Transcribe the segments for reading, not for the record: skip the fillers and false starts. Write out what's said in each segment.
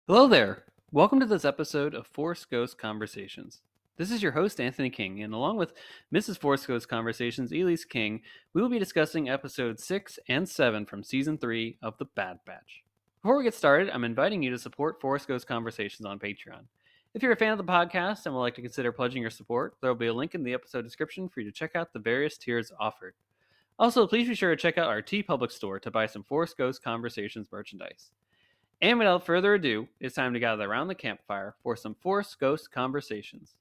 Hello there. Welcome to this episode of Force Ghost Conversations. This is your host, Anthony King, and along with Mrs. Force Ghost Conversations, Elise King, we will be discussing episodes 6 and 7 from Season 3 of The Bad Batch. Before we get started, I'm inviting you to support Force Ghost Conversations on Patreon. If you're a fan of the podcast and would like to consider pledging your support, there will be a link in the episode description for you to check out the various tiers offered. Also, please be sure to check out our TeePublic store to buy some Force Ghost Conversations merchandise. And without further ado, it's time to gather around the campfire for some Force Ghost Conversations.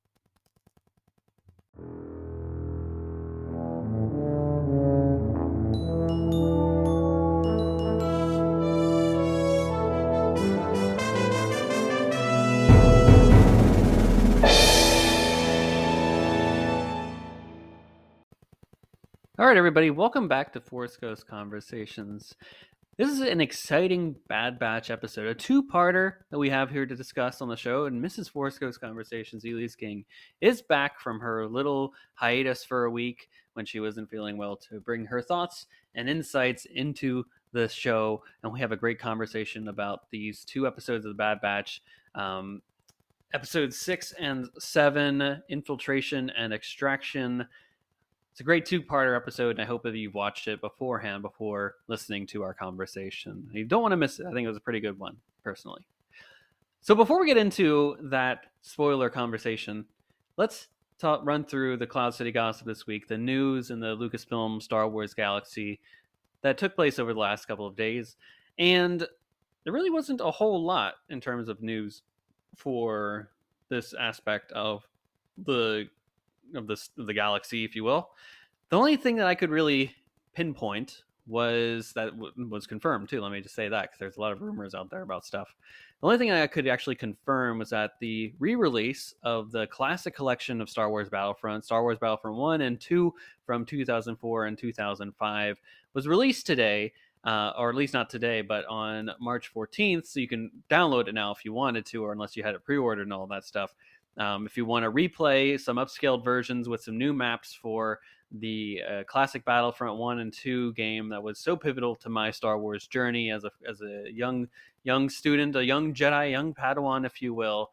All right, everybody, welcome back to Force Ghost Conversations. This is an exciting Bad Batch episode, a two-parter that we have here to discuss on the show. And Mrs. Force Ghost Conversations, Elise King, is back from her little hiatus for a week when she wasn't feeling well to bring her thoughts and insights into the show. And we have a great conversation about these two episodes of the Bad Batch. Episodes 6 and 7, Infiltration and Extraction. It's a great two-parter episode, and I hope that you've watched it beforehand before listening to our conversation. You don't want to miss it. I think it was a pretty good one, personally. So before we get into that spoiler conversation, let's run through the Cloud City gossip this week, the news in the Lucasfilm Star Wars galaxy that took place over the last couple of days. And there really wasn't a whole lot in terms of news for this aspect of the galaxy, if you will. The only thing that I could really pinpoint was that was confirmed too. Let me just say that, because there's a lot of rumors out there about stuff. The only thing I could actually confirm was that the re-release of the classic collection of Star Wars Battlefront 1 and 2 from 2004 and 2005, was released today, or at least not today, but on March 14th. So you can download it now if you wanted to, or unless you had it pre-ordered and all that stuff. If you want to replay some upscaled versions with some new maps for the classic Battlefront 1 and 2 game that was so pivotal to my Star Wars journey as a young student, a young Jedi, young Padawan, if you will.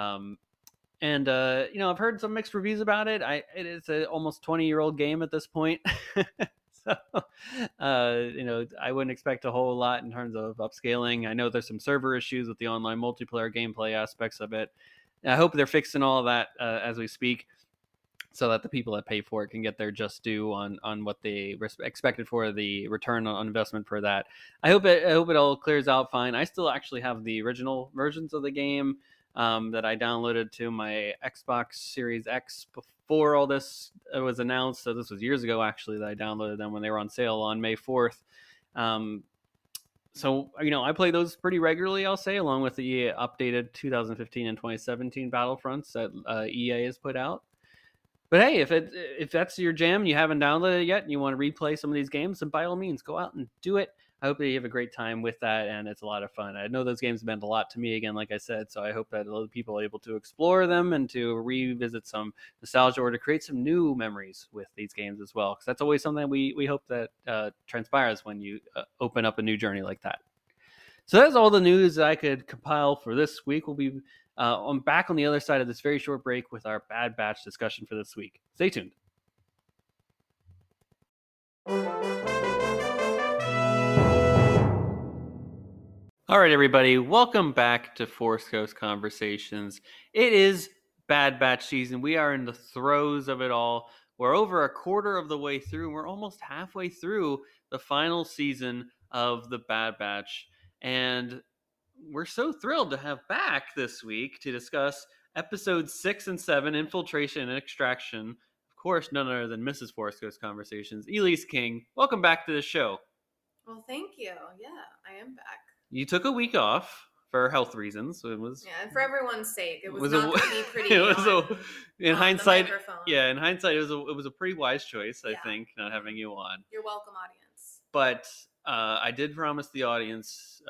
I've heard some mixed reviews about it. It is an almost 20-year-old game at this point. So, I wouldn't expect a whole lot in terms of upscaling. I know there's some server issues with the online multiplayer gameplay aspects of it. I hope they're fixing all of that as we speak, so that the people that pay for it can get their just due on what they expected for the return on investment for that. I hope it all clears out fine. I still actually have the original versions of the game that I downloaded to my Xbox Series X before all this was announced. So this was years ago, actually, that I downloaded them when they were on sale on May 4th. So, I play those pretty regularly, I'll say, along with the updated 2015 and 2017 Battlefronts that EA has put out. But hey, if that's your jam and you haven't downloaded it yet and you want to replay some of these games, then by all means, go out and do it. I hope that you have a great time with that, and it's a lot of fun. I know those games meant a lot to me, again, like I said, so I hope that a lot of people are able to explore them and to revisit some nostalgia or to create some new memories with these games as well, because that's always something we hope that transpires when you open up a new journey like that. So that's all the news that I could compile for this week. We'll be back on the other side of this very short break with our Bad Batch discussion for this week. Stay tuned. All right, everybody, welcome back to Force Ghost Conversations. It is Bad Batch season. We are in the throes of it all. We're over a quarter of the way through. We're almost halfway through the final season of the Bad Batch. And we're so thrilled to have back this week to discuss episodes 6 and 7, Infiltration and Extraction. Of course, none other than Mrs. Force Ghost Conversations, Elise King. Welcome back to the show. Well, thank you. Yeah, I am back. You took a week off for health reasons. So it was and for everyone's sake, it was not going to be pretty. In hindsight, it was a pretty wise choice. I think, not having you on. You're welcome, audience. But I did promise the audience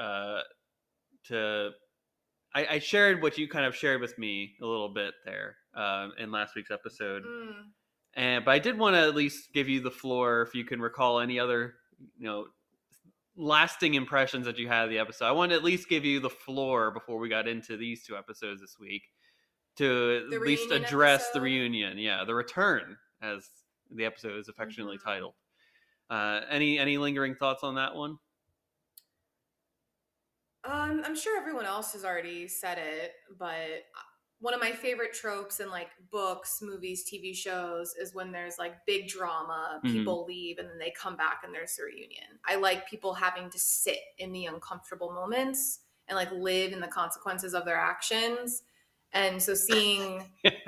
I shared what you kind of shared with me a little bit there in last week's episode. But I did want to at least give you the floor if you can recall any other, lasting impressions that you had of the episode. I wanted to at least give you the floor before we got into these two episodes this week to The at least reunion address the episode? reunion. Yeah, the return, as the episode is affectionately titled. Any lingering thoughts on that one? I'm sure everyone else has already said it, but one of my favorite tropes in like books, movies, TV shows is when there's like big drama, people leave and then they come back and there's a reunion. I like people having to sit in the uncomfortable moments and like live in the consequences of their actions. And so seeing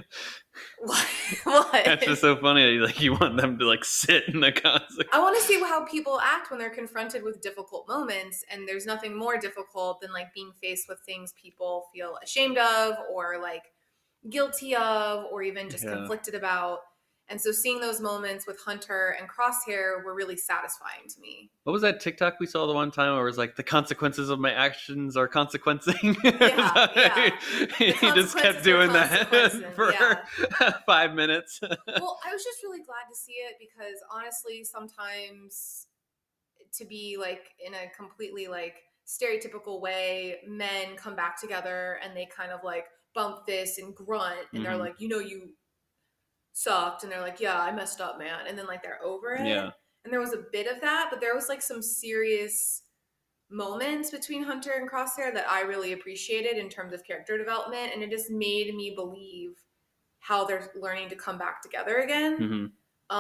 what? That's just so funny. Like you want them to like sit in the consequences. I want to see how people act when they're confronted with difficult moments, and there's nothing more difficult than like being faced with things people feel ashamed of or like guilty of or even just conflicted about. And so seeing those moments with Hunter and Crosshair were really satisfying to me. What was that TikTok we saw the one time where it was like the consequences of my actions are consequencing? Yeah. He just kept doing that for 5 minutes. Well, I was just really glad to see it because honestly, sometimes to be like in a completely like stereotypical way, men come back together and they kind of like bump fists and grunt and they're like, you sucked, and they're like, yeah, I messed up, man, and then like they're over it. And there was a bit of that, but there was like some serious moments between Hunter and Crosshair that I really appreciated in terms of character development, and it just made me believe how they're learning to come back together again.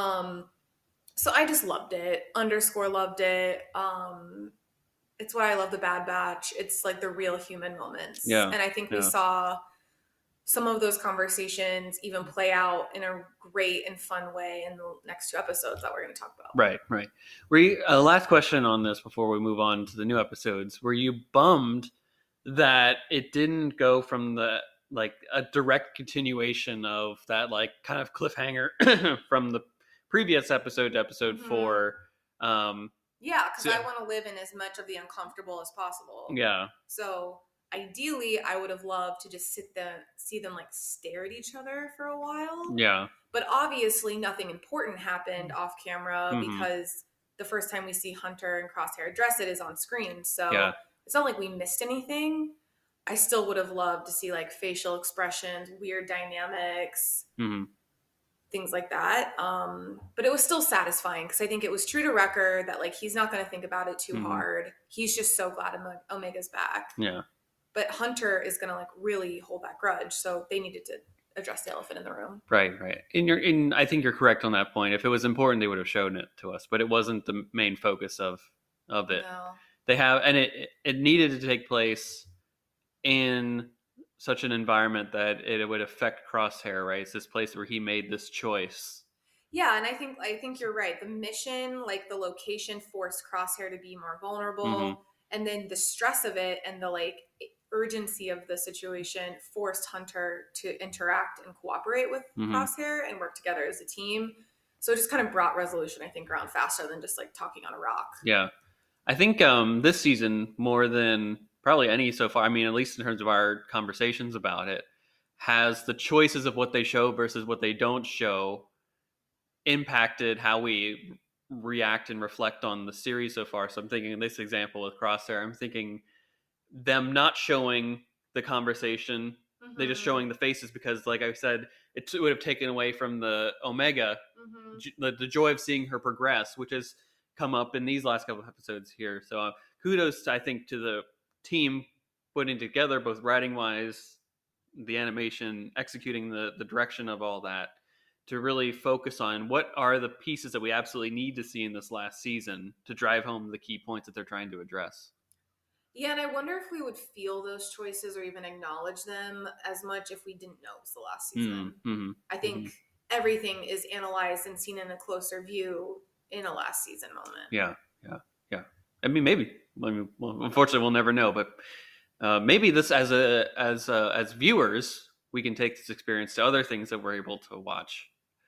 So I just loved it. _ loved it. It's why I love the Bad Batch. It's like the real human moments. And I think we saw some of those conversations even play out in a great and fun way in the next two episodes that we're going to talk about. Right. Last question on this before we move on to the new episodes. Were you bummed that it didn't go from the like a direct continuation of that like kind of cliffhanger from the previous episode to episode 4? Yeah, because I want to live in as much of the uncomfortable as possible. Yeah. So ideally, I would have loved to just see them like stare at each other for a while. Yeah. But obviously, nothing important happened off camera because the first time we see Hunter and Crosshair address it is on screen. So it's not like we missed anything. I still would have loved to see like facial expressions, weird dynamics, things like that. But it was still satisfying because I think it was true to Wrecker that like he's not going to think about it too hard. He's just so glad Omega's back. Yeah. But Hunter is going to like really hold that grudge. So they needed to address the elephant in the room. Right. I think you're correct on that point. If it was important, they would have shown it to us, but it wasn't the main focus of it. No. They have, and it needed to take place in such an environment that it would affect Crosshair, right? It's this place where he made this choice. Yeah, and I think you're right. The mission, like the location, forced Crosshair to be more vulnerable, and then the stress of it and the like urgency of the situation forced Hunter to interact and cooperate with Crosshair and work together as a team. So it just kind of brought resolution, I think, around faster than just like talking on a rock. Yeah, I think this season more than probably any so far, I mean, at least in terms of our conversations about it, has the choices of what they show versus what they don't show impacted how we react and reflect on the series so far. So I'm thinking in this example with Crosshair, I'm thinking them not showing the conversation, they just showing the faces because, like I said, it would have taken away from the Omega, the joy of seeing her progress, which has come up in these last couple of episodes here. So kudos, I think, to the team putting together, both writing wise, the animation, executing the direction of all that, to really focus on what are the pieces that we absolutely need to see in this last season to drive home the key points that they're trying to address. Yeah, and I wonder if we would feel those choices or even acknowledge them as much if we didn't know it was the last season. I think everything is analyzed and seen in a closer view in a last season moment. Yeah. I mean, maybe. Unfortunately, we'll never know. But maybe this, as viewers, we can take this experience to other things that we're able to watch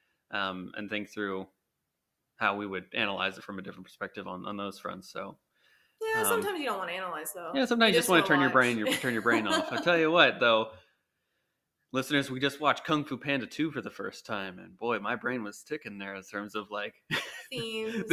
and think through how we would analyze it from a different perspective on those fronts. So. Yeah, sometimes you don't want to analyze though. Yeah, sometimes you just want to turn your brain off. I tell you what, though, Listeners, we just watched Kung Fu Panda 2 for the first time, and boy, my brain was ticking there in terms of like Themes.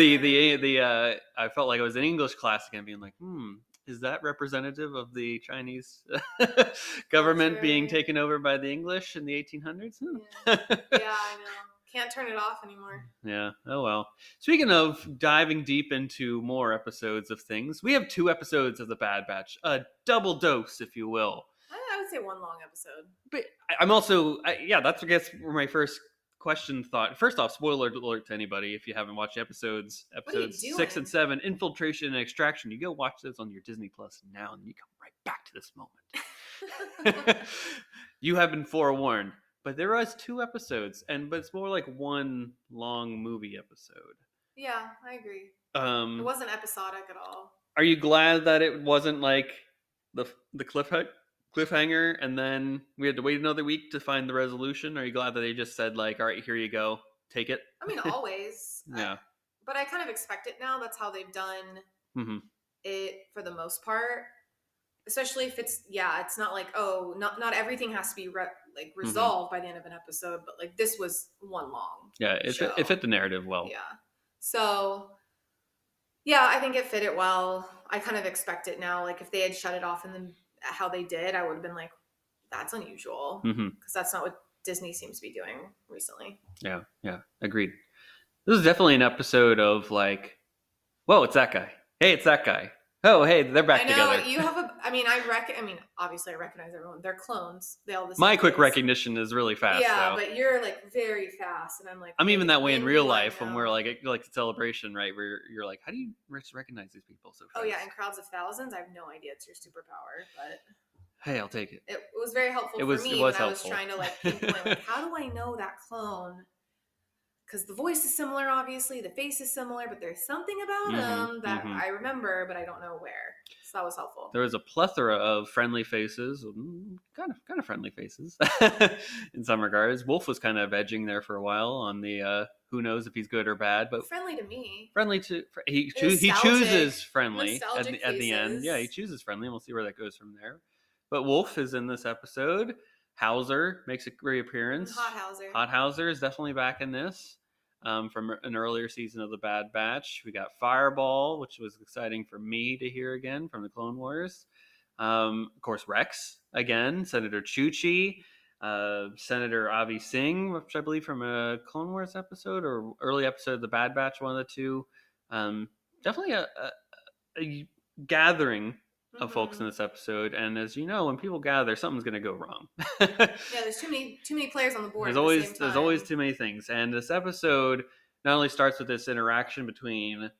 I felt like I was in English class again, being like, is that representative of the Chinese government being taken over by the English in the 1800s? Yeah, I know. Can't turn it off anymore. Yeah. Oh well. Speaking of diving deep into more episodes of things, we have 2 episodes of The Bad Batch, a double dose, if you will. I would say 1 long episode. But I'm also, that's I guess where my first question thought. First off, spoiler alert to anybody if you haven't watched episodes 6 and 7, Infiltration and Extraction. You go watch those on your Disney Plus now, and you come right back to this moment. You have been forewarned. But there was 2 episodes, but it's more like 1 long movie episode. Yeah, I agree. It wasn't episodic at all. Are you glad that it wasn't like the cliffhanger, and then we had to wait another week to find the resolution? Are you glad that they just said like, all right, here you go, take it? I mean, always. Yeah. But I kind of expect it now. That's how they've done it for the most part. Especially if it's not like, oh, not everything has to be resolved by the end of an episode, but like this was 1 long show. It fit the narrative well. Yeah. So, yeah, I think it fit it well. I kind of expect it now. Like if they had shut it off and then how they did, I would have been like, that's unusual. Because that's not what Disney seems to be doing recently. Yeah, agreed. This is definitely an episode of like, whoa, it's that guy. Hey, it's that guy. Oh, hey, they're back together. I know, you have obviously I recognize everyone. They're clones. They all My quick recognition is really fast. Yeah, though. But you're like very fast, and I'm like, I'm even that way in real life when we're like the celebration, right? Where you're like, how do you recognize these people so fast? Oh yeah, in crowds of thousands, I have no idea it's your superpower, but hey, I'll take it. It was very helpful for me when I was trying to like pinpoint, like, how do I know that clone? Because the voice is similar, obviously, the face is similar, but there's something about him that I remember, but I don't know where. So that was helpful. There was a plethora of friendly faces, kind of friendly faces, in some regards. Wolf was kind of edging there for a while on the who knows if he's good or bad, but friendly to me. Friendly to he chooses friendly at the end. Yeah, he chooses friendly, and we'll see where that goes from there. But Wolf is in this episode. Hauser makes a reappearance. Hot Hauser is definitely back in this. From an earlier season of The Bad Batch. We got Fireball, which was exciting for me to hear again from the Clone Wars. Of course, Rex again, Senator Chuchi, Senator Avi Singh, which I believe from a Clone Wars episode or early episode of The Bad Batch, one of the 2. Definitely a gathering of folks in this episode, and as you know, when people gather, something's going to go wrong. There's too many players on the board. There's always too many things, and this episode not only starts with this interaction between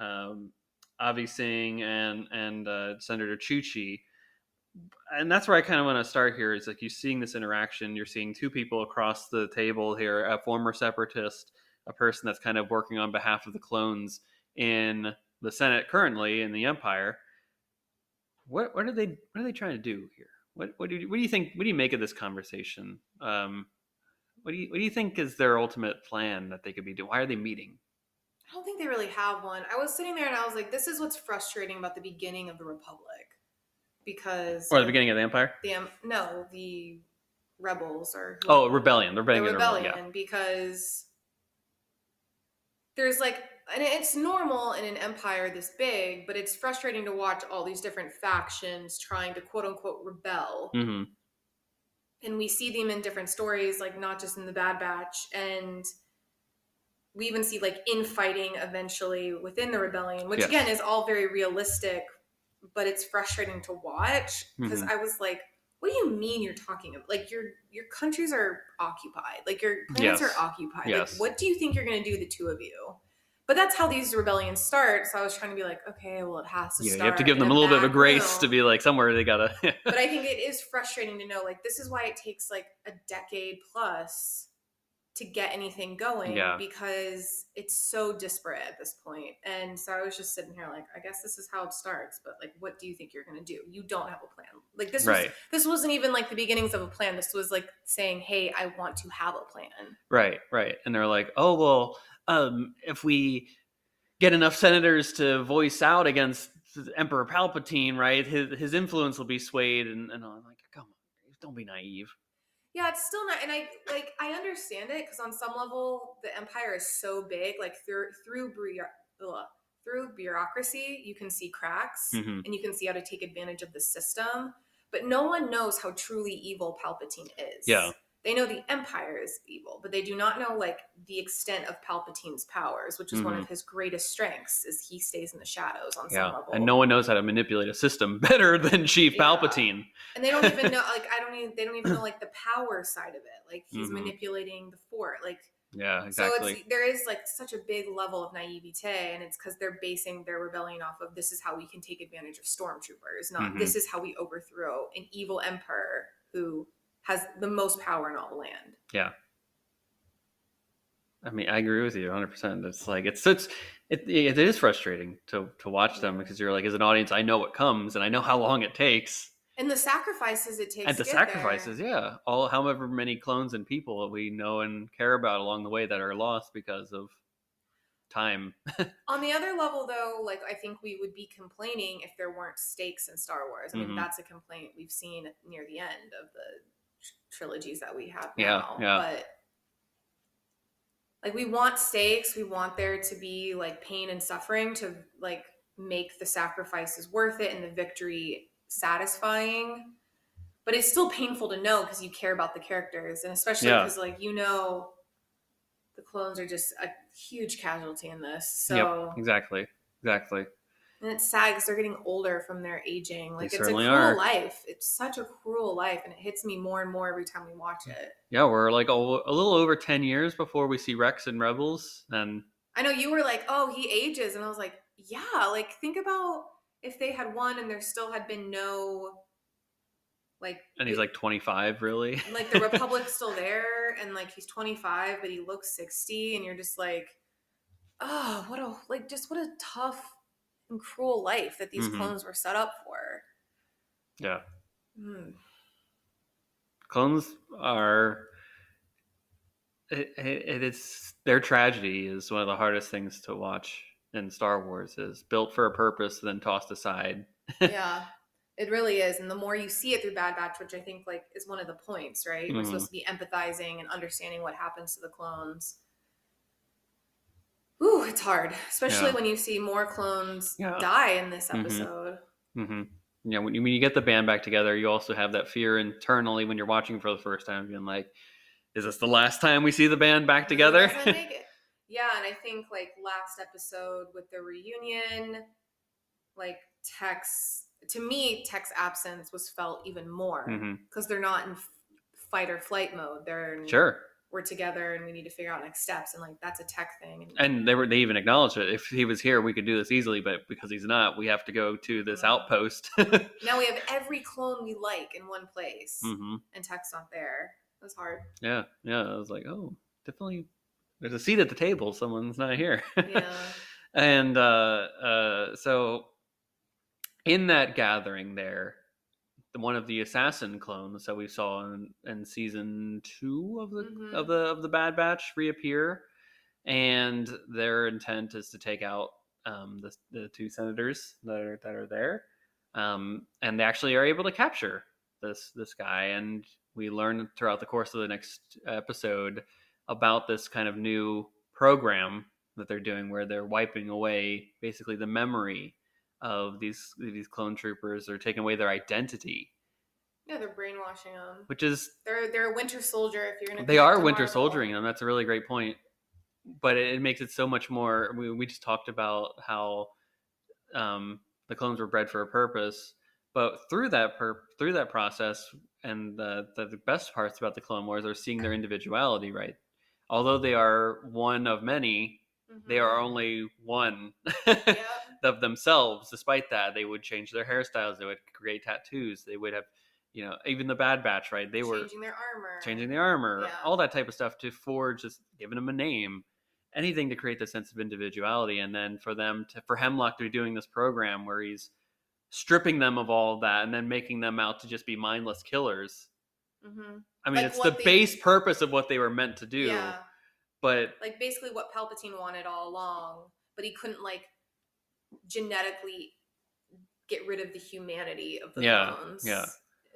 Avi Singh and Senator Chuchi, and that's where I kind of want to start here. Is like you're seeing this interaction. You're seeing 2 people across the table here: a former separatist, a person that's kind of working on behalf of the clones in the Senate currently in the Empire. What are they trying to do here? What do you think? What do you make of this conversation? What do you think is their ultimate plan that they could be doing? Why are they meeting? I don't think they really have one. I was sitting there and I was like, this is what's frustrating about the beginning of the Republic, because or the beginning of the Empire. The rebels or rebellion. They're banging the rebellion because there's like. And it's normal in an empire this big, but it's frustrating to watch all these different factions trying to quote unquote rebel. And we see them in different stories, like not just in the Bad Batch. And we even see like infighting eventually within the rebellion, which again is all very realistic, but it's frustrating to watch because I was like, what do you mean you're talking about? Like your countries are occupied, like your planets are occupied. Like, what do you think you're going to do, the 2 of you? But that's how these rebellions start. So I was trying to be like, okay, well, it has to start. You have to give them a little bit of a grace to be like somewhere they gotta. But I think it is frustrating to know, like, this is why it takes like a decade plus to get anything going because it's so disparate at this point. And so I was just sitting here like, I guess this is how it starts. But like, what do you think you're going to do? You don't have a plan. Like this wasn't even like the beginnings of a plan. This was like saying, hey, I want to have a plan. Right. And they're like, oh, well, if we get enough senators to voice out against Emperor Palpatine, right, his influence will be swayed. And I'm like, come on, don't be naive. Yeah, it's still not, and I understand it because on some level the empire is so big, like through bureaucracy, you can see cracks Hmm. and you can see how to take advantage of the system, but no one knows how truly evil Palpatine Yeah. is. They know the empire is evil, but they do not know like the extent of Palpatine's powers, which is one Hmm. of his greatest strengths, is he stays in the shadows on some Yeah. And no level. one knows how to manipulate a system better than Chief Yeah. Palpatine. And they don't even know, like, they don't even know, like, the power side of it. Like, he's Hmm. manipulating the fort. Like, Yeah, so exactly. there is, like, such a big level of naivete, and it's because they're basing their rebellion off of this is how we can take advantage of stormtroopers, not Hmm. this is how we overthrow an evil emperor who has the most power in all the land. Yeah. I mean, I agree with you 100%. It's like it is frustrating to watch them Yeah. because you're like, as an audience, I know what comes and I know how long it takes, And the sacrifices it takes and to the get there. sacrifices, yeah, all however many clones and people that we know and care about along the way that are lost because of time. On the other level, though, like I think we would be complaining if there weren't stakes in Star Wars. I mean, Hmm. that's a complaint we've seen near the end of the trilogies that we have Yeah, now. yeah, But like, we want stakes. We want there to be like pain and suffering to like make the sacrifices worth it and the victory satisfying. But it's still painful to know because you care about the characters, and especially yeah. because the clones are just a huge casualty in this. Yep, So exactly, exactly. and it's sad because they're getting older from their aging. They Like, it's a certainly cruel are. life. It's such a cruel life, and it hits me more and more every time we watch it. Yeah, we're like a little over 10 years before we see Rex and Rebels, and I know you were like, "Oh, he ages," and I was like, "Yeah." Like, think about if they had won and there still had been no like he's like 25, really. like the Republic's still there, and like he's 25, but he looks 60, and you're just like, "Oh, what a tough and cruel life that these Hmm. clones were set up for." Yeah, Mm. clones are. It is their tragedy is one of the hardest things to watch in Star Wars. Is built for a purpose, then tossed aside. Yeah, it really is. And the more you see it through Bad Batch, which I think like is one of the points, right? We're Hmm. supposed to be empathizing and understanding what happens to the clones. Ooh, it's hard, especially Yeah, when you see more clones yeah. die in this Hmm. episode. Hmm. Yeah, when you get the band back together, you also have that fear internally when you're watching for the first time, being like, "Is this the last time we see the band back This is the together?" last time I make it. Yeah, and I think like last episode with the reunion, like to me, Tech's absence was felt even more Hmm. because they're not in fight or flight mode. Sure. We're together and we need to figure out next steps, and like that's a Tech thing. And they even acknowledged it. If he was here, we could do this easily, but because he's not, we have to go to this outpost. Now we have every clone we like in one place, Hmm. and Tech's not there. It was hard. Yeah, yeah. I was like, oh, definitely. There's a seat at the table. Someone's not here. Yeah. And so in that gathering there, one of the assassin clones that we saw in season 2 of the Mm-hmm. of the Bad Batch reappear, and their intent is to take out the two senators that are there, and they actually are able to capture this guy, and we learn throughout the course of the next episode about this kind of new program that they're doing, where they're wiping away basically the memory of these clone troopers, or taking away their identity, Yeah, they're brainwashing them. which is They're a winter soldier. If you're gonna they connect are to winter Marvel. soldiering them. That's a really great point, but it makes it so much more. We just talked about how the clones were bred for a purpose, but through that process, and the best parts about the Clone Wars are seeing their individuality. Right, although they are one of many, they are Mm-hmm. only one Yep. of themselves. Despite that, they would change their hairstyles. They would create tattoos. They would have, even the Bad Batch. Right, they were Changing their armor. changing the armor, Yeah. all that type of stuff to forge, just giving them a name, anything to create the sense of individuality. And then for Hemlock to be doing this program where he's stripping them of all of that and then making them out to just be mindless killers. Mm-hmm. I mean, Like it's the what they. base purpose of what they were meant to do, Yeah. but Like basically what Palpatine wanted all along, but he couldn't like genetically get rid of the humanity of the yeah, clones. yeah.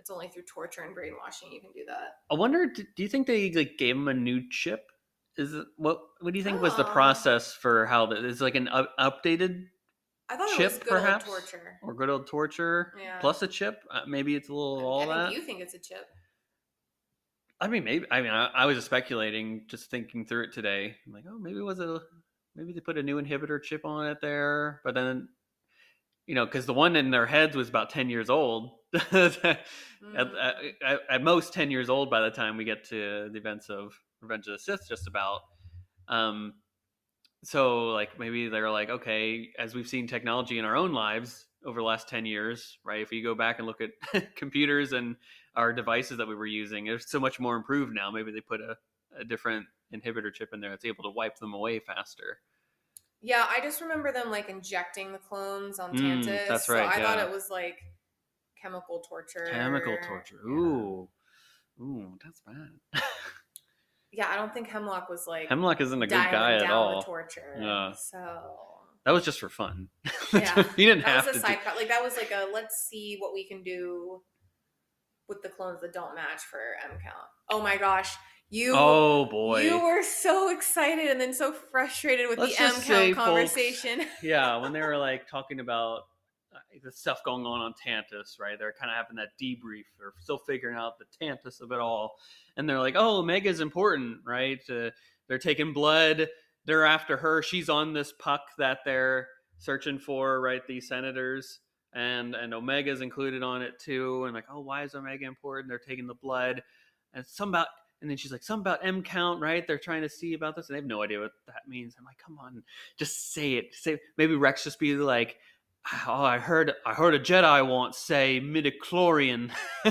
it's only through torture and brainwashing you can do that. I wonder, do you think they like gave him a new chip? Is it what do you think was the Oh, process for how that is like an updated I thought it was chip good old perhaps torture. or good old torture Yeah. plus a chip? Maybe it's a little of I all think that. you think it's a chip. I mean, maybe. I mean, I was just speculating, just thinking through it today. I'm like, oh, maybe they put a new inhibitor chip on it there, but then because the one in their heads was about 10 years old. at, at most 10 years old by the time we get to the events of Revenge of the Sith, just about. Um, so like maybe they're like, okay, as we've seen technology in our own lives over the last 10 years, right? If you go back and look at computers and our devices that we were using, they're so much more improved now. Maybe they put a different inhibitor chip in there that's able to wipe them away faster. Yeah, I just remember them like injecting the clones on Tantus. That's So right. I thought Yeah. it was like chemical torture. Chemical torture. Yeah. Ooh, that's bad. Yeah, I don't think Hemlock was like Hemlock isn't a good dialing guy at down all. the torture. Yeah. So That was just for fun. yeah, he didn't that have was a to. side cut. Like that was like a let's see what we can do with the clones that don't match for M count. Oh my gosh. Oh boy. You were so excited and then so frustrated with the M count conversation. Folks, yeah, when they were like talking about the stuff going on Tantus, right? They're kind of having that debrief. They're still figuring out the Tantus of it all. And they're like, oh, Omega's important, right? They're taking blood. They're after her. She's on this puck that they're searching for, right? These senators. And Omega's included on it too. And like, oh, why is Omega important? They're taking the blood. And then she's like, something about M count, right? They're trying to see about this. And they have no idea what that means. I'm like, come on, just say it. Maybe Rex just be like, oh, I heard a Jedi once say midichlorian.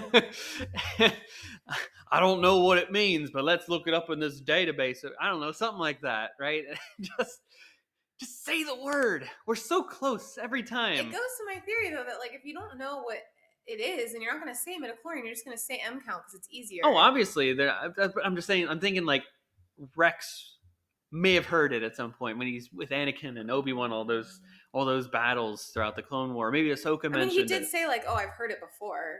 I don't know what it means, but let's look it up in this database. I don't know, something like that, right? just say the word. We're so close every time. It goes to my theory though that like if you don't know what it is, and you're not going to say midichlorian, you're just going to say M count because it's easier. Oh, obviously, I'm just saying. I'm thinking like Rex may have heard it at some point when he's with Anakin and Obi-Wan, all those battles throughout the Clone War. Maybe Ahsoka mentioned it. He did say like, "Oh, I've heard it before."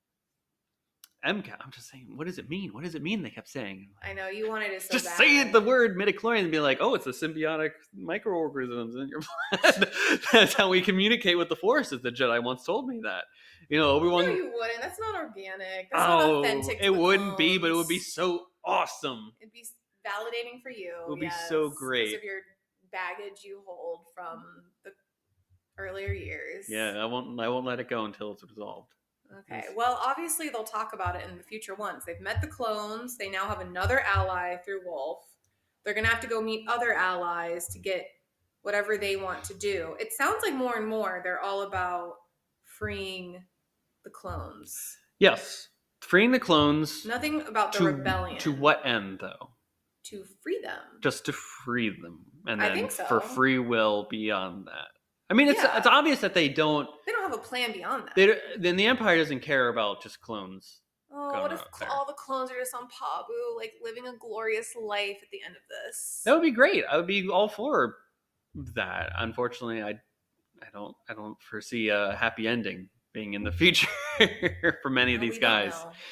MCAT. I'm just saying, what does it mean? What does it mean? They kept saying. I know you wanted it so just bad. say it, the word midichlorian, and be like, "Oh, it's the symbiotic microorganisms in your blood." That's how we communicate with the Force. As the Jedi once told me that. Obi-Wan. No, you wouldn't. That's not organic. That's not authentic. It wouldn't be, but it would be so awesome. It'd be validating for you. It would be so great because of your baggage you hold from the earlier years. Yeah, I won't let it go until it's resolved. Okay. Well, obviously they'll talk about it in the future ones. They've met the clones. They now have another ally through Wolf. They're gonna have to go meet other allies to get whatever they want to do. It sounds like more and more they're all about freeing the clones. Yes. Freeing the clones. Nothing about the rebellion. To what end, though? To free them. Just to free them. And then I think so. For free will beyond that. I mean, it's obvious that they don't have a plan beyond that. Then the Empire doesn't care about just clones. Oh, what if all the clones are just on Pabu, like living a glorious life at the end of this? That would be great. I would be all for that. Unfortunately, I don't foresee a happy ending being in the future for many of these guys.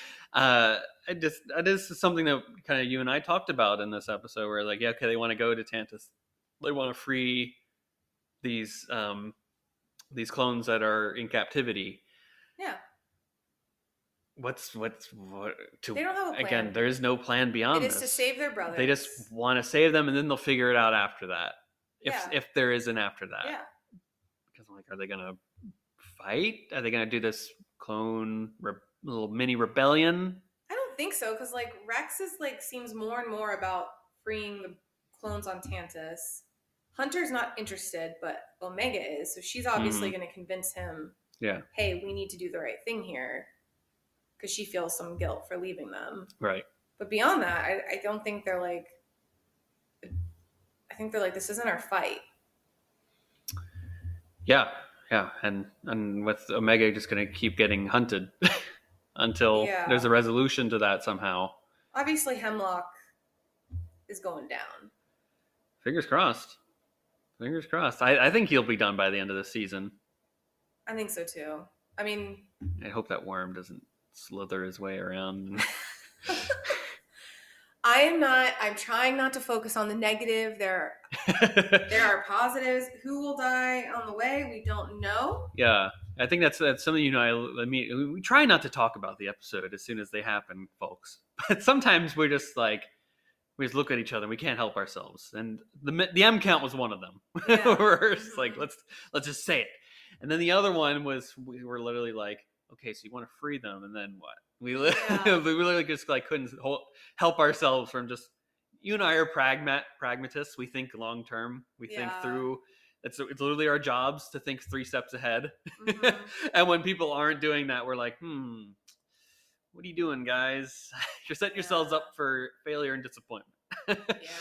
This is something that kind of you and I talked about in this episode, where like, yeah, okay, they want to go to Tantus, they want to free these clones that are in captivity. Yeah. What they don't have a plan. Again, there is no plan beyond this. It is to save their brothers. They just want to save them, and then they'll figure it out after that. If there is an after that. Yeah. Because I'm like, are they gonna fight? Are they gonna do this clone little mini rebellion? I don't think so, because like Rex is like seems more and more about freeing the clones on Tantus. Hunter's not interested, but Omega is, so she's obviously going to convince him. Yeah. Hey, we need to do the right thing here, because she feels some guilt for leaving them. Right. But beyond that, I don't think they're like. I think they're like, this isn't our fight. Yeah, and with Omega just going to keep getting hunted until there's a resolution to that somehow. Obviously, Hemlock is going down. Fingers crossed. Fingers crossed. I think he'll be done by the end of the season. I think so too. I mean, I hope that worm doesn't slither his way around. I'm trying not to focus on the negative. There are positives. Who will die on the way? We don't know. Yeah, I think that's something, you know, I mean, we try not to talk about the episode as soon as they happen, folks. But sometimes we're just like, we just look at each other and we can't help ourselves. And the M count was one of them. Yeah. We're just like, let's just say it. And then the other one was, we were literally like, okay, so you want to free them, and then what? We literally just like couldn't help ourselves from just. You and I are pragmatists. We think long term. We think through. It's literally our jobs to think 3 steps ahead. Mm-hmm. And when people aren't doing that, we're like, what are you doing, guys? You're setting yourselves up for failure and disappointment. Yeah.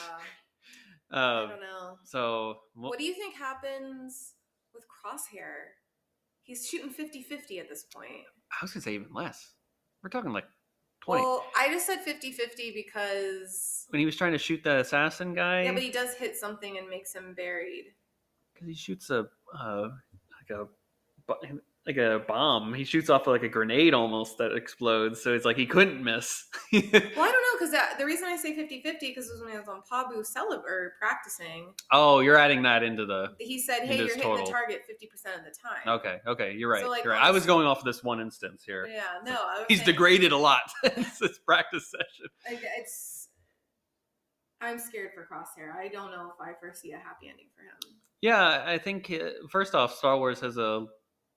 I don't know. So, what do you think happens with Crosshair? He's shooting 50-50 at this point. I was going to say even less. We're talking like 20. Well, I just said 50-50 because... when he was trying to shoot that assassin guy? Yeah, but he does hit something and makes him buried. Because he shoots like a bomb. He shoots off like a grenade almost that explodes. So it's like he couldn't miss. Well, I don't know, because the reason I say 50-50 because it was when he was on Pabu practicing. Oh, you're adding that into the. He said, "Hey, you're hitting the target 50% of the time." Okay, you're right. So, like, you're right. I was going off of this one instance here. Yeah, no, he's degraded a lot. It's this practice session. I'm scared for Crosshair. I don't know if I foresee a happy ending for him. Yeah, I think first off, Star Wars has a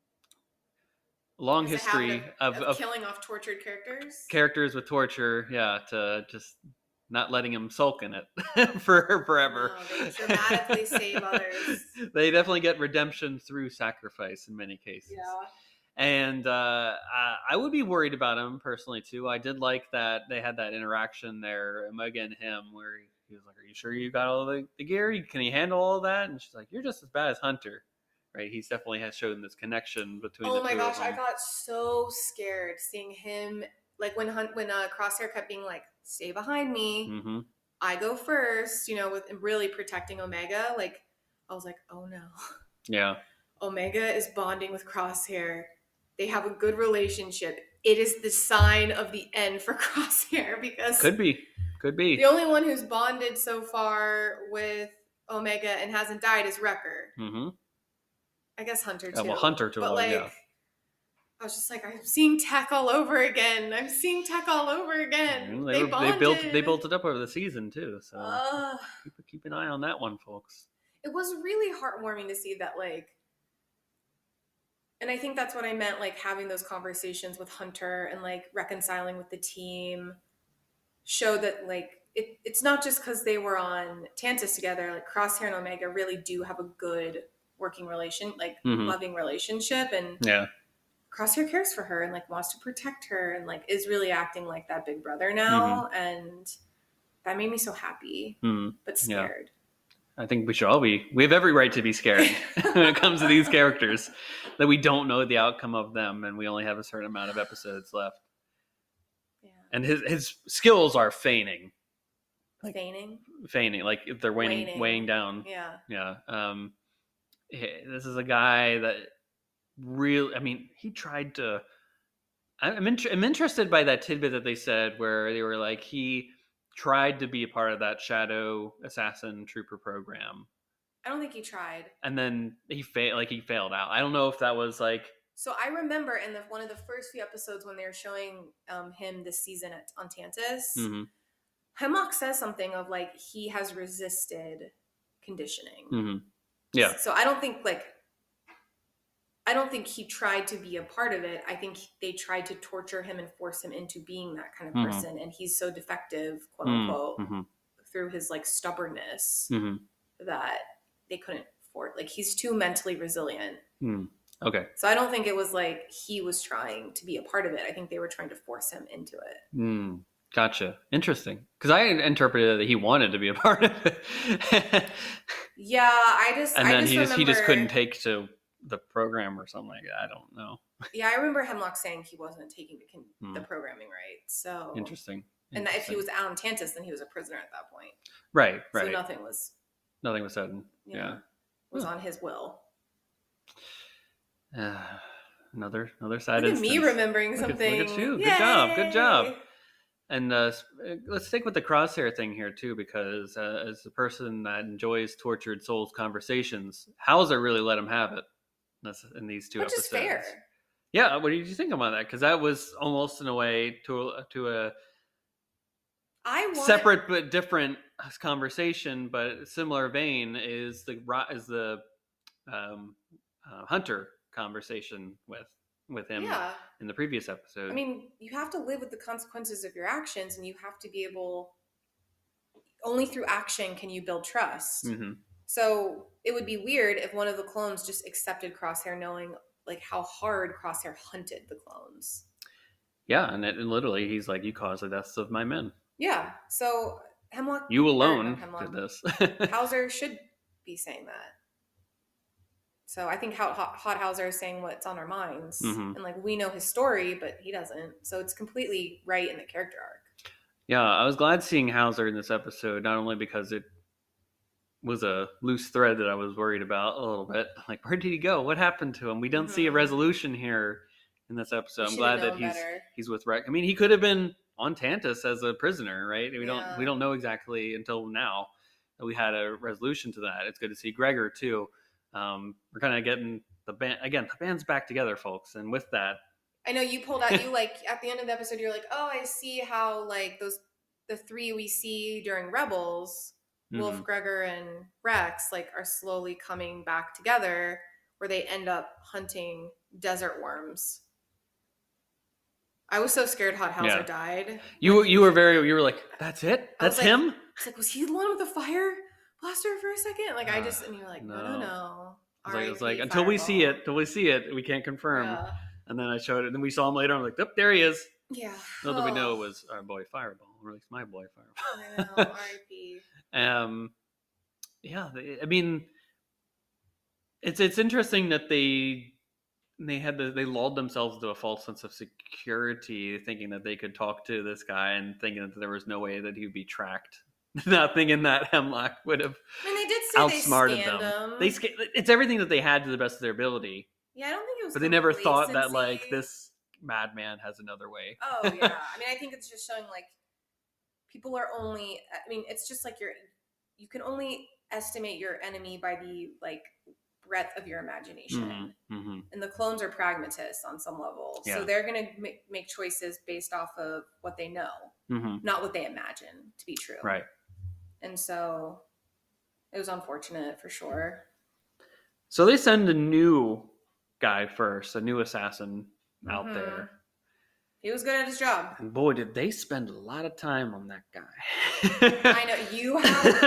long history of killing off tortured characters with torture. Yeah, to just not letting him sulk in it forever. No, they dramatically save others. They definitely get redemption through sacrifice in many cases. Yeah. And I would be worried about him personally too. I did like that they had that interaction there, Omega and him, where he was like, "Are you sure you got all the gear? Can he handle all of that?" And she's like, "You're just as bad as Hunter." Right? He's definitely has shown this connection between. Oh my gosh, I got so scared seeing him. Like when Crosshair kept being like, "Stay behind me, mm-hmm. I go first," you know, with really protecting Omega. Like, I was like, "Oh no." Yeah. Omega is bonding with Crosshair. They have a good relationship. It is the sign of the end for Crosshair because could be the only one who's bonded so far with Omega and hasn't died is Wrecker. Mm-hmm. I guess Hunter too. Well, Hunter too. But like, yeah. I was just like, I'm seeing Tech all over again. They bonded. They built it up over the season too. So keep an eye on that one, folks. It was really heartwarming to see that, like, and I think that's what I meant, like having those conversations with Hunter and like reconciling with the team show that like it's not just because they were on Tantus together. Like Crosshair and Omega really do have a good working loving relationship, and Crosshair cares for her and like wants to protect her and like is really acting like that big brother now, and that made me so happy, but scared. Yeah. I think we should all be. We have every right to be scared when it comes to these characters, that we don't know the outcome of them, and we only have a certain amount of episodes left. Yeah. And his skills are feigning. Feigning, like if they're weighing down. Yeah. This is a guy that really. I mean, he tried to. I'm interested by that tidbit that they said where they were like he tried to be a part of that shadow assassin trooper program. I don't think he tried. And then he failed out. I don't know if that was like. So I remember in one of the first few episodes when they were showing him this season on Tantus, Hemlock says something of like he has resisted conditioning. Mm-hmm. Yeah. So I don't think he tried to be a part of it. I think they tried to torture him and force him into being that kind of person. And he's so defective, quote unquote, through his like stubbornness that they couldn't afford. Like he's too mentally resilient. Okay. So I don't think it was like he was trying to be a part of it. I think they were trying to force him into it. Gotcha. Interesting. Because I interpreted that he wanted to be a part of it. Yeah, he just couldn't take to the program or something like that. I don't know. Yeah, I remember Hemlock saying he wasn't taking the programming right. So interesting. And that if he was out on Tantus, then he was a prisoner at that point. Right. So nothing was said. Yeah. Was on his will. Another Look side at instance. me remembering Look something. at you. Yay! Good job. And let's stick with the crosshair thing here too, because as a person that enjoys tortured souls conversations, Hauser really let him have it in these two Which episodes. is fair. Yeah, what did you think about that? Because that was almost in a way to a separate but different conversation, but similar vein is the Hunter conversation with him in the previous episode. I mean, you have to live with the consequences of your actions, and you have to be able. Only through action can you build trust. Mm-hmm. So it would be weird if one of the clones just accepted Crosshair, knowing like how hard Crosshair hunted the clones. Yeah, and literally, he's like, "You caused the deaths of my men." Yeah. So Hemlock, you alone did this. Hauser should be saying that. So I think Hot Hauser is saying what's on our minds, and like we know his story, but he doesn't. So it's completely right in the character arc. Yeah, I was glad seeing Hauser in this episode, not only because it was a loose thread that I was worried about a little bit. Like, where did he go? What happened to him? We don't see a resolution here in this episode. I'm glad that he's with Rex. I mean, he could have been on Tantus as a prisoner, right? We don't know exactly until now that we had a resolution to that. It's good to see Gregor too. We're kind of getting the band again. The band's back together, folks, and with that, I know you pulled out. You like at the end of the episode, you're like, oh, I see how like the three we see during Rebels. Wolf, Gregor, and Rex like are slowly coming back together, where they end up hunting desert worms. I was so scared Hot Hauser died. You were like, that's it? That's him? It's like, was he the one with the fire blaster for a second? Like and you're like, no. I was like, until we see it, we can't confirm. Yeah. And then I showed it, and then we saw him later. I'm like, oh, there he is. Yeah. Little did we know it was our boy Fireball, or at least my boy Fireball. I know, R.I.P. Yeah, I mean, it's interesting that they lulled themselves into a false sense of security, thinking that they could talk to this guy and thinking that there was no way that he would be tracked. Not thinking that Hemlock would have they did say outsmarted them. It's everything that they had to the best of their ability. Yeah, I don't think it was. But they never thought that like this madman has another way. Oh yeah, I mean, I think it's just showing like people are only. I mean, it's just like you can only estimate your enemy by the like breadth of your imagination. And the clones are pragmatists on some level, so they're going to make choices based off of what they know, not what they imagine to be true. Right. And so it was unfortunate for sure. So they send a new guy first, a new assassin out there. He was good at his job. And boy, did they spend a lot of time on that guy. I know. You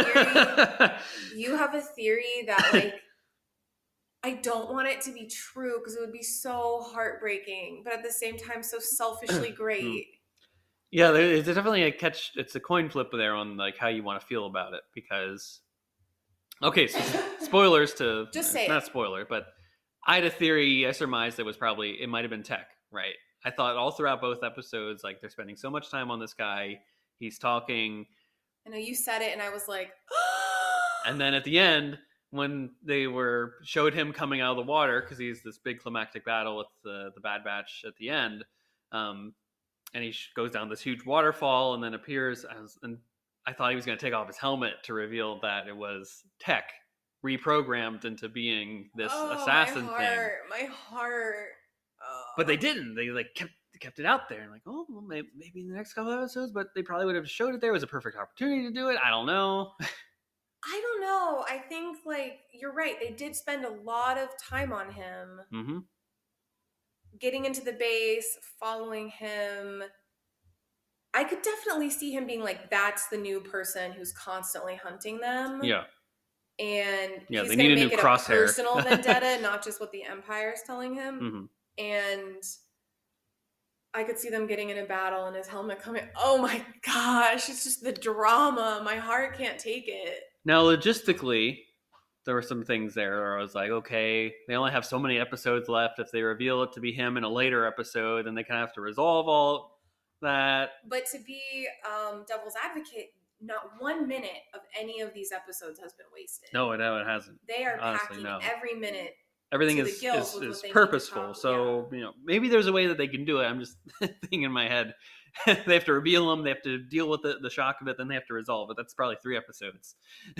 have a theory that like I don't want it to be true because it would be so heartbreaking, but at the same time so selfishly great. Yeah, it's definitely it's a coin flip there on like how you want to feel about it, because okay, so spoilers to just say not spoiler, but I had a theory. I surmised it might have been Tech, right? I thought all throughout both episodes, like they're spending so much time on this guy. He's talking. I know you said it, and I was like, and then at the end, when they showed him coming out of the water, because he's this big climactic battle with the Bad Batch at the end, and he goes down this huge waterfall and then appears and I thought he was going to take off his helmet to reveal that it was Tech reprogrammed into being this assassin thing. My heart. Oh. But they didn't. They like kept it out there and like, oh, well, maybe in the next couple of episodes, but they probably would have showed it there. It was a perfect opportunity to do it. I don't know. I don't know. I think like you're right. They did spend a lot of time on him. Getting into the base, following him. I could definitely see him being like, that's the new person who's constantly hunting them. Yeah. And he's they going need to a make new it crosshair. A personal vendetta, not just what the Empire is telling him. And I could see them getting in a battle and his helmet coming. Oh my gosh, it's just the drama. My heart can't take it. Now, logistically, there were some things there where I was like, okay, they only have so many episodes left. If they reveal it to be him in a later episode, then they kind of have to resolve all that. But to be devil's advocate, not 1 minute of any of these episodes has been wasted. No, it hasn't. They are honestly, packing every minute everything to the is gills with what is they need to purposeful. talk- So maybe there's a way that they can do it. I'm just thinking in my head. They have to reveal them. They have to deal with the shock of it. Then they have to resolve it. That's probably 3 episodes.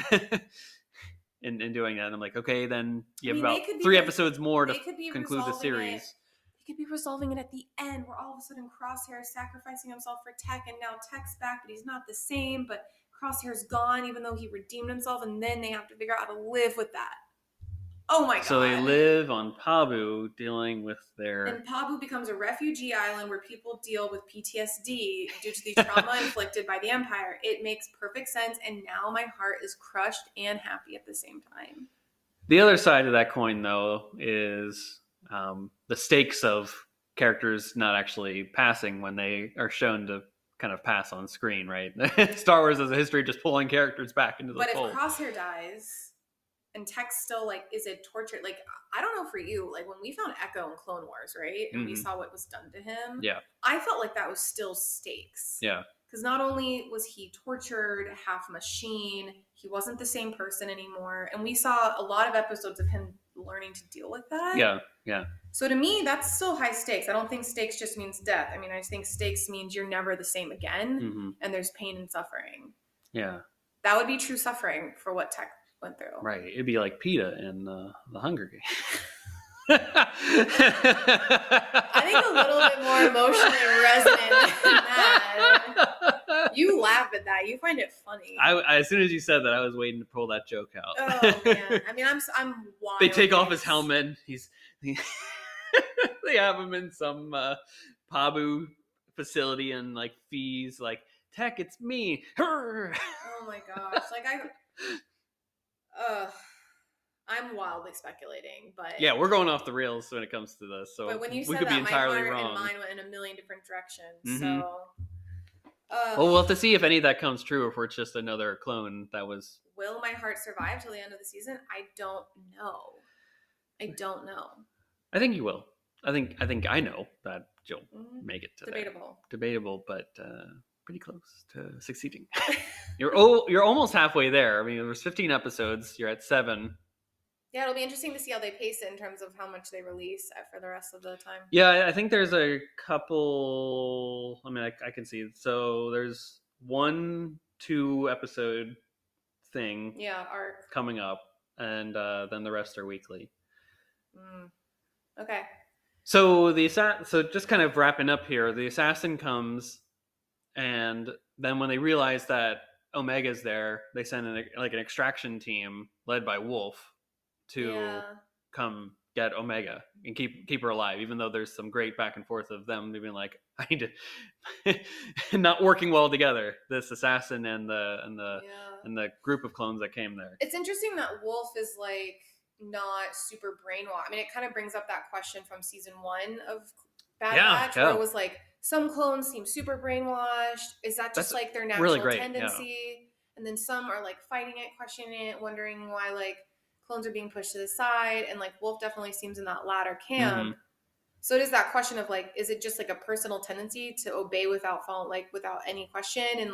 in doing that, and I'm like, okay, then you have about 3 episodes more to conclude the series. They could be resolving it at the end, where all of a sudden Crosshair is sacrificing himself for Tech, and now Tech's back, but he's not the same. But Crosshair's gone, even though he redeemed himself, and then they have to figure out how to live with that. Oh my god! So they live on Pabu, dealing with their. And Pabu becomes a refugee island where people deal with PTSD due to the trauma inflicted by the Empire. It makes perfect sense, and now my heart is crushed and happy at the same time. The other side of that coin, though, is the stakes of characters not actually passing when they are shown to kind of pass on screen, right? Star Wars has a history of just pulling characters back into the fold. But if Crosshair dies and Tech still, like, is it tortured? Like, I don't know for you, like, when we found Echo in Clone Wars, right? And we saw what was done to him. Yeah. I felt like that was still stakes. Yeah. Because not only was he tortured, half machine, he wasn't the same person anymore. And we saw a lot of episodes of him learning to deal with that. Yeah, yeah. So to me, that's still high stakes. I don't think stakes just means death. I mean, I just think stakes means you're never the same again, and there's pain and suffering. Yeah. That would be true suffering for what Tech went through. Right. It'd be like PETA in the Hunger Games. I think a little bit more emotionally resonant than that. You laugh at that. You find it funny. As soon as you said that, I was waiting to pull that joke out. Oh man! I mean, I'm wild. They take off his helmet. They have him in some Pabu facility and like fees like Tech. It's me. Oh my gosh! Like I'm wildly speculating, but yeah, we're going off the rails when it comes to this. So but when you we said could that, be entirely my heart wrong. and mine went in a million different directions. So, well, we'll have to see if any of that comes true, or if it's just another clone that was. Will my heart survive till the end of the season? I don't know. I think you will. I think I know that you'll make it to Debatable, but pretty close to succeeding. You're almost halfway there. I mean, there was 15 episodes. You're at 7. Yeah, it'll be interesting to see how they pace it in terms of how much they release for the rest of the time. Yeah, I think there's a couple. I mean, I can see. So there's 1-2 episode thing. Yeah, arc coming up, and then the rest are weekly. Okay. So so just kind of wrapping up here, the assassin comes, and then when they realize that Omega's there, they send an extraction team led by Wolf to come get Omega and keep her alive, even though there's some great back and forth of them being like, I need to not working well together, this assassin and the group of clones that came there. It's interesting that Wolf is like not super brainwashed. I mean, it kind of brings up that question from season 1 of Bad Batch, where it was like, some clones seem super brainwashed. Is that just like their natural tendency? Yeah. And then some are like fighting it, questioning it, wondering why like clones are being pushed to the side. And like Wolf definitely seems in that latter camp. So it is that question of like, is it just like a personal tendency to obey without any question? And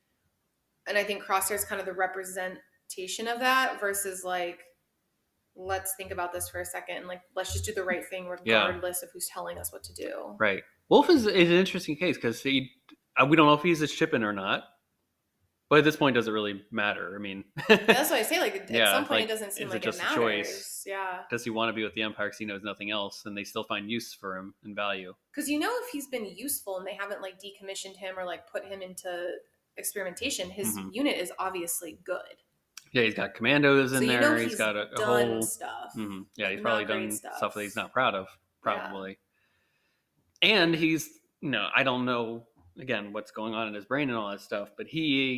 I think Crosshair is kind of the representation of that versus like, let's think about this for a second and like, let's just do the right thing regardless of who's telling us what to do. Right. Wolf is an interesting case because we don't know if he's a Shippin or not. But at this point, does it really matter? I mean, that's what I say. Like at some point, it doesn't seem like it matters. Choice? Yeah. Does he want to be with the Empire because he knows nothing else, and they still find use for him and value? Because if he's been useful and they haven't like decommissioned him or like put him into experimentation, his unit is obviously good. Yeah, he's got commandos in there. He's got a whole stuff. Yeah, he's probably done stuff that he's not proud of, probably. Yeah. And he's, I don't know again what's going on in his brain and all that stuff, but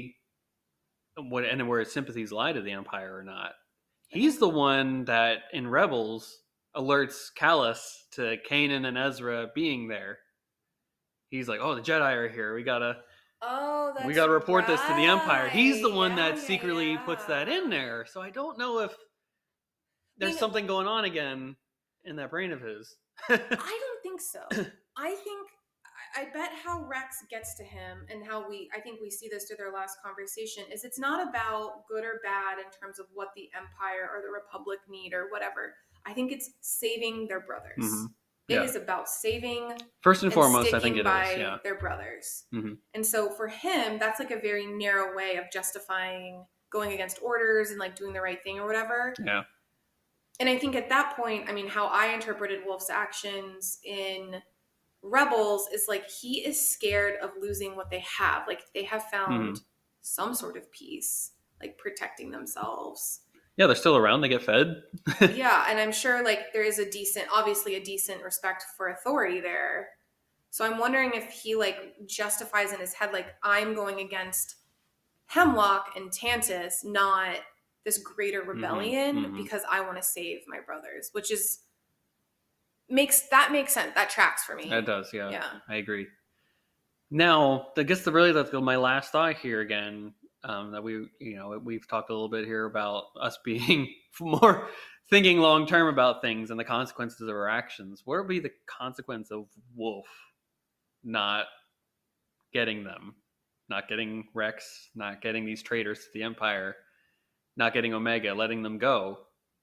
where his sympathies lie to the Empire or not. He's the one that in Rebels alerts Callus to Kanan and Ezra being there. He's like, "Oh, the Jedi are here. We gotta report this to the Empire." He's the one that secretly puts that in there. So I don't know if there's something going on again in that brain of his. I don't think so. I bet how Rex gets to him and how I think we see this through their last conversation is it's not about good or bad in terms of what the Empire or the Republic need or whatever. I think it's saving their brothers. Mm-hmm. It Yeah. is about saving First and foremost, I sticking think it by is. Yeah. their brothers. Mm-hmm. And so for him, that's like a very narrow way of justifying going against orders and like doing the right thing or whatever. Yeah. And I think at that point, I mean, how I interpreted Wolf's actions in Rebels is like he is scared of losing what they have. Like they have found some sort of peace, like protecting themselves. Yeah, they're still around. They get fed. Yeah, and I'm sure like there is obviously a decent respect for authority there. So I'm wondering if he like justifies in his head like I'm going against Hemlock and Tantus, not this greater rebellion because I want to save my brothers, which is makes sense. That tracks for me. That does, yeah. Yeah. I agree. Now, I guess that's my last thought here again. That we've talked a little bit here about us being more thinking long term about things and the consequences of our actions. What would be the consequence of Wolf not getting them, not getting Rex, not getting these traitors to the Empire, not getting Omega, letting them go?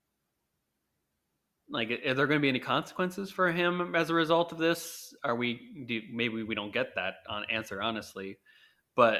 Like, are there going to be any consequences for him as a result of this? Maybe we don't get that answer, honestly, but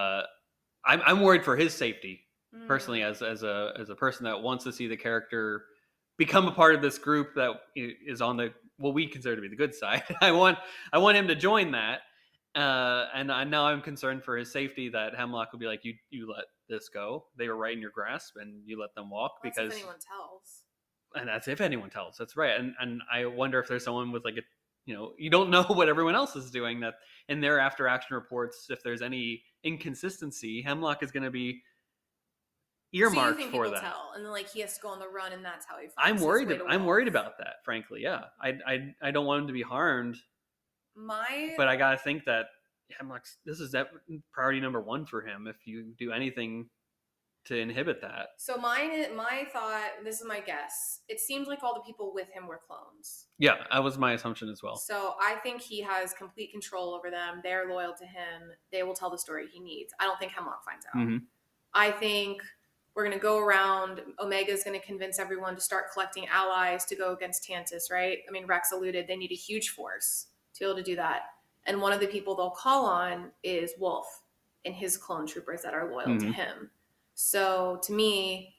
I'm worried for his safety personally, as a person that wants to see the character become a part of this group that is on what we consider to be the good side. I want him to join that, and now I'm concerned for his safety that Hemlock will be like, you let this go. They were right in your grasp, and you let them walk That's because if anyone tells. And that's if anyone tells. That's right. And I wonder if there's someone with you don't know what everyone else is doing, that in their after action reports, if there's any inconsistency, Hemlock is going to be earmarked so you think for people that. Tell, and then like he has to go on the run, and that's how he. I'm worried about that, frankly. Yeah, I don't want him to be harmed. But I gotta think that Hemlock's this is priority number one for him. If you do anything to inhibit that. So my thought, this is my guess, it seems like all the people with him were clones. Yeah, that was my assumption as well. So I think he has complete control over them. They're loyal to him. They will tell the story he needs. I don't think Hemlock finds out. Mm-hmm. I think we're going to go around. Omega's going to convince everyone to start collecting allies to go against Tantus, right? I mean, Rex alluded they need a huge force to be able to do that. And one of the people they'll call on is Wolf and his clone troopers that are loyal to him. So to me,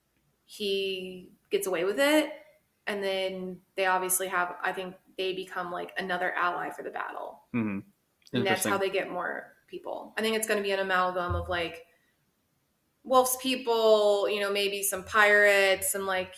he gets away with it. And then they obviously I think they become like another ally for the battle. Mm-hmm. And that's how they get more people. I think it's going to be an amalgam of like Wolf's people, maybe some pirates and like,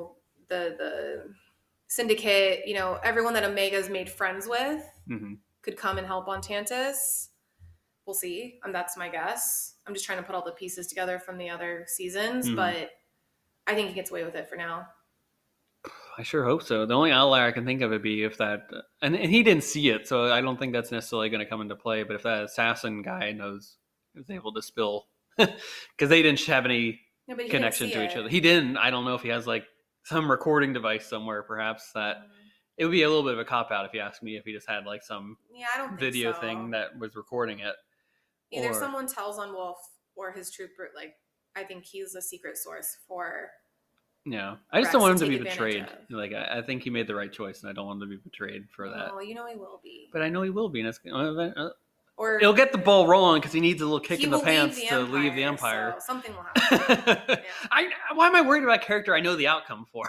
the syndicate, everyone that Omega's made friends with could come and help on Tantus. We'll see. That's my guess. I'm just trying to put all the pieces together from the other seasons, but I think he gets away with it for now. I sure hope so. The only outlier I can think of would be if that, and he didn't see it, so I don't think that's necessarily going to come into play. But if that assassin guy is able to spill, because they didn't have any connection to each other. He didn't. I don't know if he has like some recording device somewhere, perhaps that. It would be a little bit of a cop out if you ask me, if he just had like some I don't think video thing that was recording it. Either someone tells on Wolf or his trooper. Like, I think he's a secret source for. Yeah, I just don't want him to be betrayed. Like, I think he made the right choice, and I don't want him to be betrayed for that. Oh, he will be. But I know he will be, and it's or he'll get the ball rolling because he needs a little kick in the pants to leave the Empire. So something will happen. Why am I worried about a character I know the outcome for?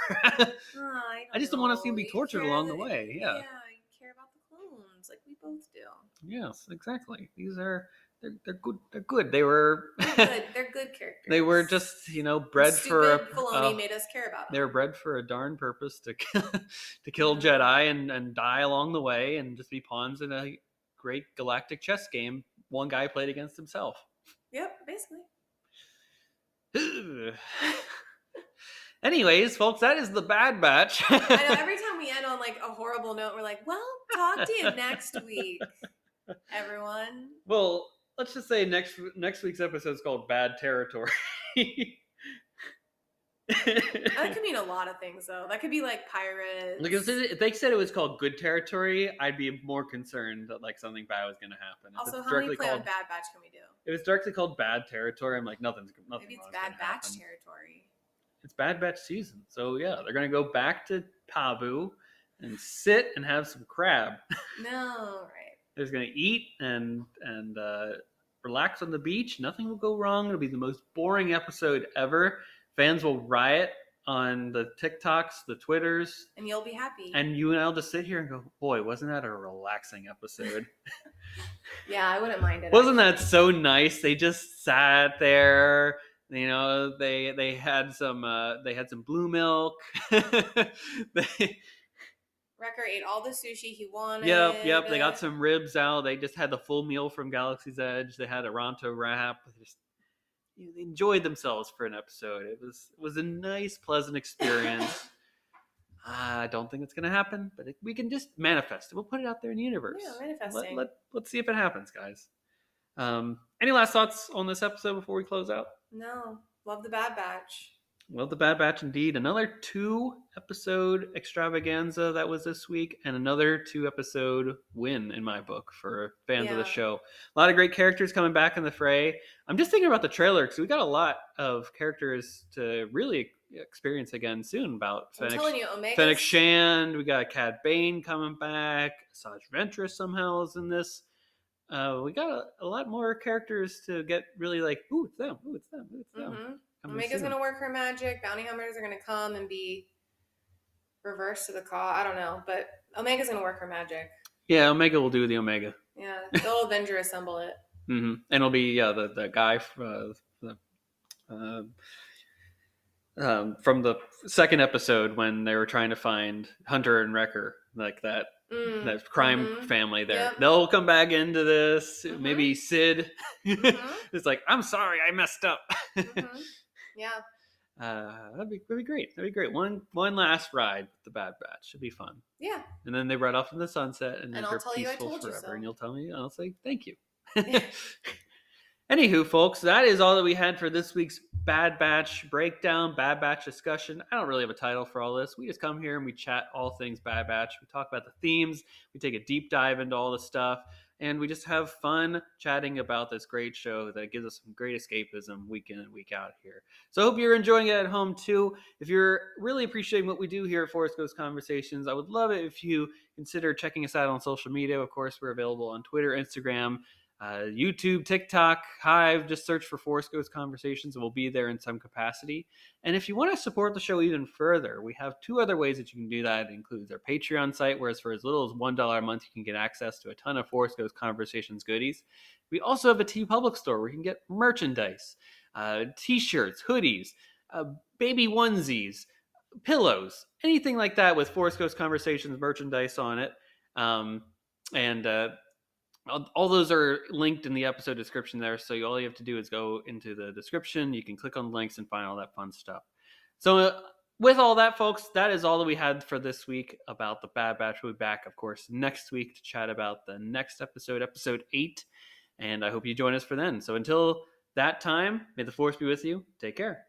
I just don't want to see him be tortured along the way. Yeah, I care about the clones like we both do. Yes, exactly. They're good. They're good. They're good characters. They were just bred for Filoni made us care about them. They were bred for a darn purpose to kill Jedi and die along the way and just be pawns in a great galactic chess game one guy played against himself. Yep, basically. Anyways, folks, that is the Bad Batch. I know, every time we end on like a horrible note, we're like, well, talk to you next week, everyone. Well, let's just say next week's episode is called Bad Territory. That could mean a lot of things, though. That could be like pirates. Like if they said it was called Good Territory, I'd be more concerned that like something bad was going to happen. Also, how many play on Bad Batch can we do? If it's directly called Bad Territory, I'm like nothing's maybe it's Bad Batch Territory. It's Bad Batch season. So yeah, they're gonna go back to Pabu and sit and have some crab. No, right. They're just gonna eat and relax on the beach. Nothing will go wrong. It'll be the most boring episode ever. Fans will riot on the TikToks, the Twitters, And you'll be happy. and you and I'll just sit here and go, boy, wasn't that a relaxing episode? Yeah, I wouldn't mind it. Wasn't that so nice? They just sat there. You know, they had some blue milk. They, Wrecker ate all the sushi he wanted. yep. They got some ribs out. They just had the full meal from Galaxy's Edge. They had a Ronto wrap. They enjoyed themselves for an episode. It was a nice, pleasant experience. I don't think it's going to happen, but we can just manifest it. We'll put it out there in the universe. Yeah, manifesting. Let's see if it happens, guys. Any last thoughts on this episode before we close out? No. Love the Bad Batch. Well, the Bad Batch indeed. Another 2-episode extravaganza that was this week, and another 2-episode win in my book for fans of the show. A lot of great characters coming back in the fray. I'm just thinking about the trailer because we got a lot of characters to really experience again soon. About Fennec Shand, we got Cad Bane coming back. Asajj Ventress somehow is in this. We got a lot more characters to get really like, ooh, it's them, ooh, it's them, ooh, it's them. Mm-hmm. Omega's going to work her magic. Bounty hunters are going to come and be reversed to the call. I don't know, but Omega's going to work her magic. Yeah, Omega will do the Omega. Yeah, they'll Avenger assemble it. Mm-hmm. And it'll be the guy from the second episode when they were trying to find Hunter and Wrecker, like that crime family there. Yep. They'll come back into this. Mm-hmm. Maybe Sid. Mm-hmm. It's like, I'm sorry, I messed up. Mm-hmm. Yeah. That'd be great. That'd be great. One last ride with the Bad Batch. Should be fun. Yeah. And then they ride off in the sunset and I'll tell you I told forever. You so. And you'll tell me, and I'll say thank you. Anywho, folks, that is all that we had for this week's Bad Batch breakdown, Bad Batch discussion. I don't really have a title for all this. We just come here and we chat all things Bad Batch. We talk about the themes. We take a deep dive into all the stuff. And we just have fun chatting about this great show that gives us some great escapism week in and week out here. So I hope you're enjoying it at home too. If you're really appreciating what we do here at Forest Ghost Conversations, I would love it if you consider checking us out on social media. Of course, we're available on Twitter, Instagram, YouTube, TikTok, Hive. Just search for Forest Ghost Conversations and we'll be there in some capacity. And if you want to support the show even further, we have 2 other ways that you can do that. It includes our Patreon site, where for as little as $1 a month, you can get access to a ton of Forest Ghost Conversations goodies. We also have a TeePublic store where you can get merchandise, t-shirts, hoodies, baby onesies, pillows, anything like that with Forest Ghost Conversations merchandise on it. All those are linked in the episode description there, so all you have to do is go into the description. You can click on links and find all that fun stuff. So with all that, folks, that is all that we had for this week about the Bad Batch. We'll be back, of course, next week to chat about the next episode, episode 8, and I hope you join us for then. So until that time, may the Force be with you. Take care.